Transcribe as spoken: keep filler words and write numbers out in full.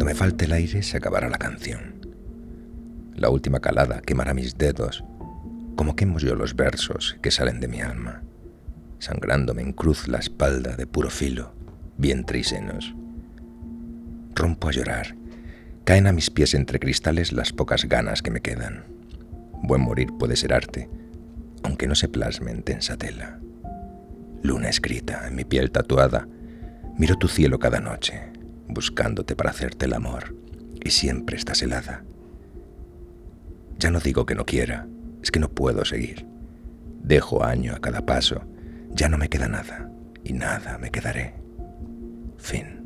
Cuando me falte el aire se acabará la canción. La última calada quemará mis dedos, como quemo yo los versos que salen de mi alma, sangrándome en cruz la espalda de puro filo, vientre y senos. Rompo a llorar, caen a mis pies entre cristales las pocas ganas que me quedan. Buen morir puede ser arte, aunque no se plasme en tensa tela. Luna escrita en mi piel tatuada, miro tu cielo cada noche, buscándote para hacerte el amor, y siempre estás helada. Ya no digo que no quiera, es que no puedo seguir. Dejo año a cada paso, ya no me queda nada, y nada me quedaré. Fin.